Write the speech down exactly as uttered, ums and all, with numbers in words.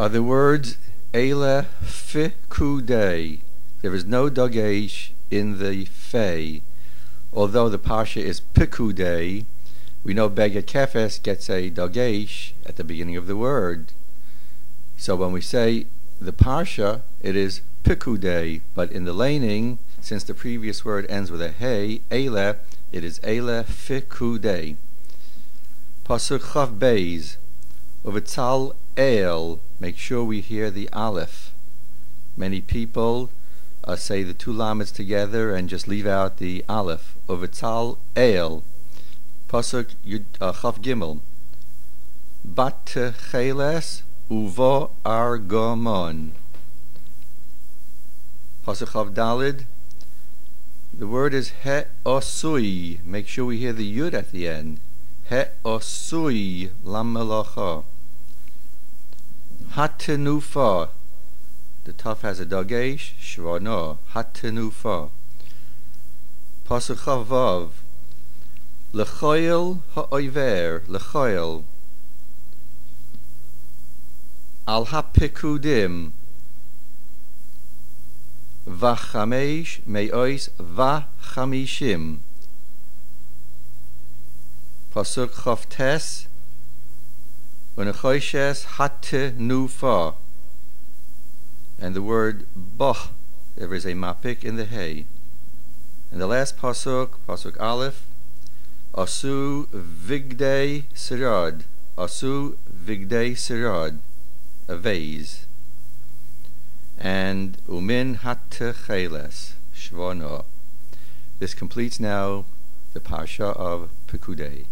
are the words Eile Fikudei. There is no dagesh in the Fei. Although the Parsha is Pikudei, we know Beged Kefes gets a dagesh at the beginning of the word. So when we say the Parsha, it is Pikudei, but in the laning, since the previous word ends with a Hey, Eile, it is Eile Fikudei. Pasuk Chav Beis, Uvitzal El, make sure we hear the Aleph. Many people uh, say the two lammets together and just leave out the Aleph. Uvitzal El. Pasuk Yud, uh, Chav Gimel, Bat Cheles Uvo Argomon. Pasuk Chav Dalid, the word is He Osui. Make sure we hear the Yud at the end. He Osui Lamelacha. Hatenufa. The Taf has a dagesh. Shvano. Hatenufa. Pasuk Chavav. Lechoyel ha'oiver. Lechoyel. Al ha'pekudim. Vachamesh me'ois vachamishim. Pasuk Chavtes. Unechoishes hatenufa. And the word boh, there is a mapik in the hay. And the last pasuk, pasuk Aleph, Asu vigdei sirad. Asu vigdei sirad. A vase. And umin hatecheles. Shvano. This completes now the Parsha of Pikudei.